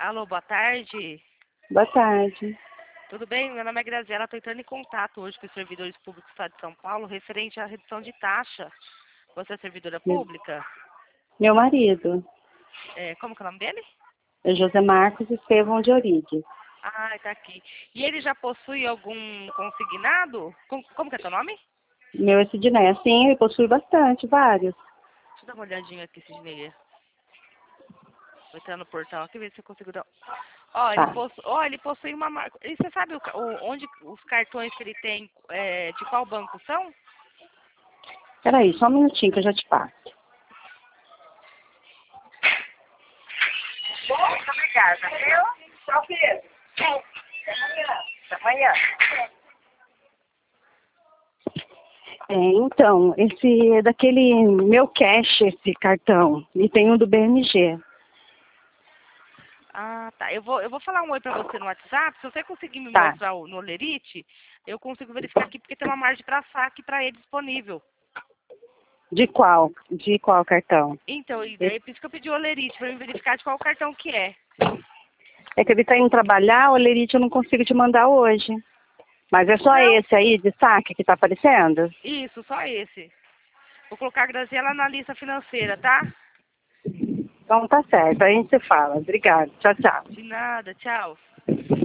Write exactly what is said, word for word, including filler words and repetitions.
Alô, boa tarde. Boa tarde. Tudo bem? Meu nome é Graziela, estou entrando em contato hoje com os servidores públicos do Estado de São Paulo referente à redução de taxa. Você é servidora pública? Meu marido, É, como que é o nome dele? é José Marcos Estevão de Origues. Ah, está aqui. E ele já possui algum consignado? Como, como que é teu nome? Meu é Sidneia. Sim, ele possui bastante, vários. Deixa eu dar uma olhadinha aqui, Sidney. Vou entrar no portal aqui e ver se eu consigo dar... Ó, ele, Tá. possu... Ó, ele possui uma marca. E você sabe o... ca- o- onde os cartões que ele tem, é, de qual banco são? Peraí, só um minutinho que eu já te passo. Muito obrigada, viu? Tchau, Pedro. Até amanhã. Até amanhã. É, então, esse é daquele meu cash, esse cartão. E tem um do B M G. Ah, tá. Eu vou, eu vou falar um oi pra você no WhatsApp. Se você conseguir me Tá. mostrar o, no Olerite, eu consigo verificar aqui porque tem uma margem para saque para ele disponível. De qual? De qual cartão? Então, e daí é por isso que eu pedi o Olerite, para me verificar de qual cartão que é. É que ele tá indo trabalhar, o Lerite eu não consigo te mandar hoje. Mas é só Não, esse aí de saque que tá aparecendo? isso, só esse. Vou colocar a Graziela na lista financeira, tá? Então tá certo, aí a gente se fala. Obrigada. Tchau, tchau. De nada, tchau.